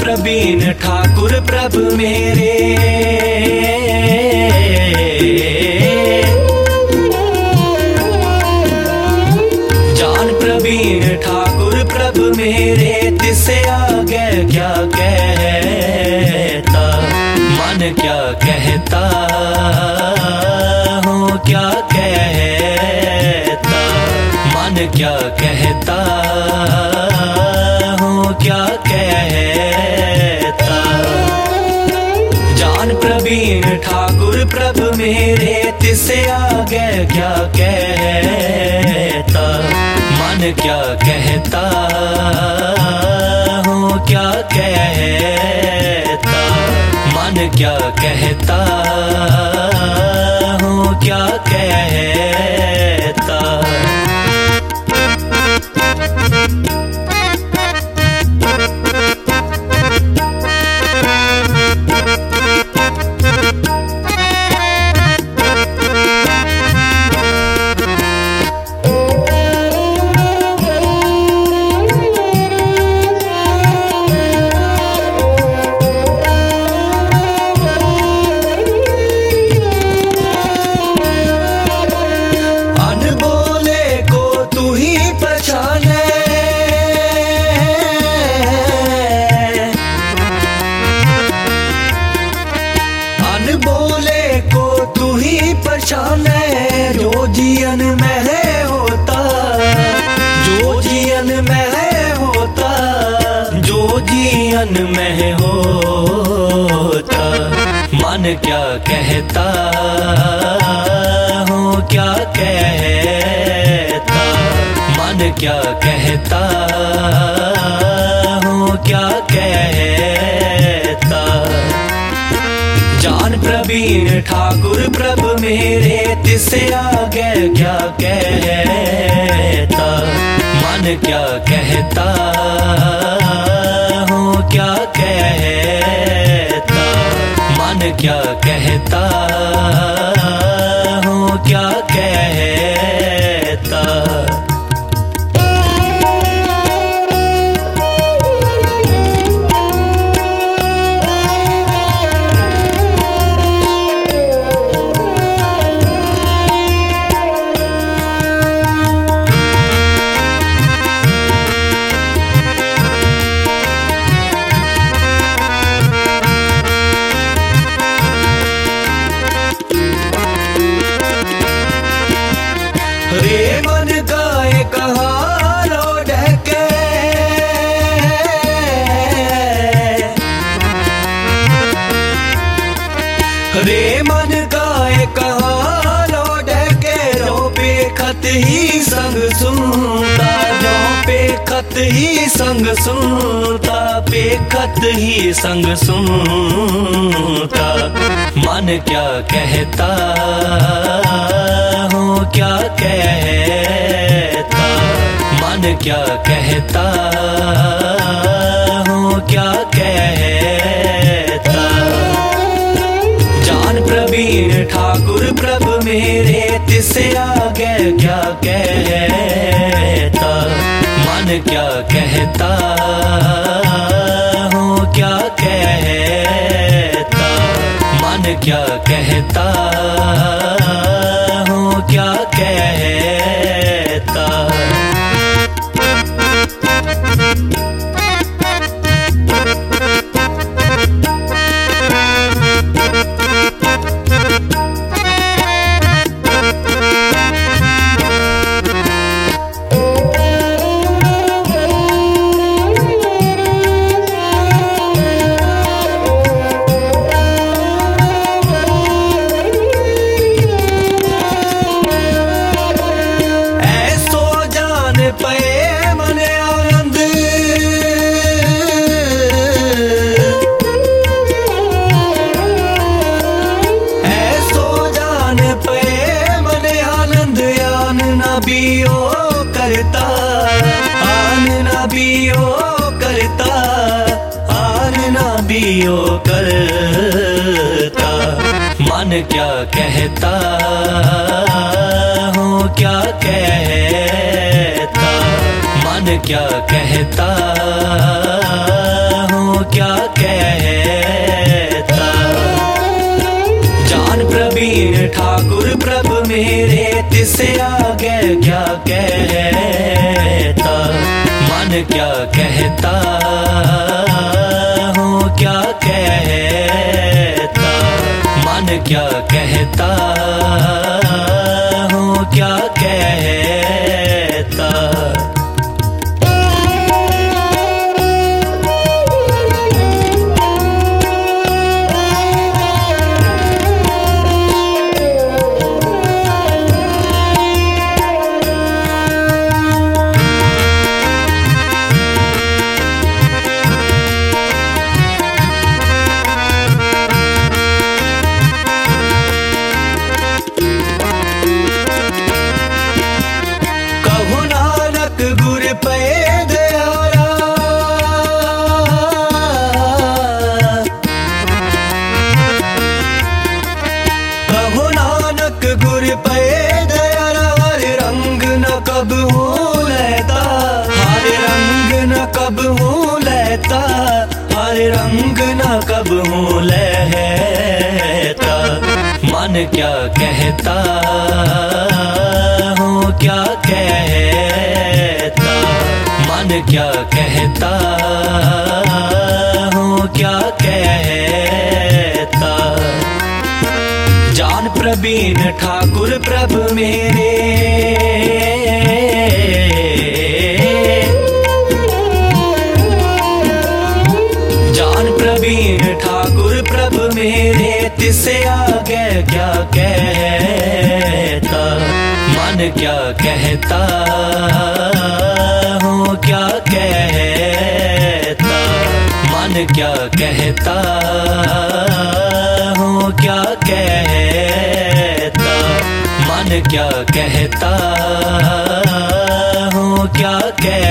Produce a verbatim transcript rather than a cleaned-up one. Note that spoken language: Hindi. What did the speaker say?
प्रवीण ठाकुर प्रभु मेरे, जान प्रवीण ठाकुर प्रभु मेरे, तिसे आगे क्या कहता, मन क्या कहता हो क्या कहता, मन क्या कहता हो क्या कहता। जान प्रवीण ठाकुर प्रभु मेरे, तिसे आगे क्या कहता, मन क्या कहता हो क्या कहता, मन क्या कहता हो क्या कहता। जो जीवन में होता, जो जीवन में होता, जो जीवन में होता, मन क्या कहता हो क्या कहता, मन क्या कहता हो क्या कहता। जान प्रवीण ठाकुर प्रभु मेरे, तिसे आगे क्या कहता, मन क्या कहता हो क्या कहता, मन क्या कहता हो क्या कहता। रे मन गाए कहारो ढके, रे मन गाए कहारो ढके, रो पे खत ही संग सुनता, जो पे खत ही संग सुनता, पे खत ही संग सुनता। मन क्या कहता हो क्या कहता, मन क्या कहता हो क्या कहता। जान प्रवीण ठाकुर प्रभु मेरे, तिसे आगे क्या कहता, मन क्या कहता हो क्या कहता, मन क्या कहता हो क्या कहता। दियो करता, मन क्या कहता हो क्या कहता, मन क्या कहता हो क्या इससे आगे क्या कहता, मन क्या कहता हूँ, क्या कहता, मन क्या कहता हूँ, क्या कहता। कब हूँ लेता, हर रंग न कब हूँ लेता, हर रंग न कब हूँ लेता। मन क्या कहता हूँ, क्या कहता, मन क्या कहता हूँ, क्या कहता। जान प्रवीण ठाकुर प्रभु मेरे, जान प्रवीण ठाकुर प्रभु मेरे, तिसे आगे क्या कहता। मन क्या कहता हूँ, क्या कहता, मन क्या कहता हूँ, क्या कहता, मन क्या कहता हूँ, क्या कहता।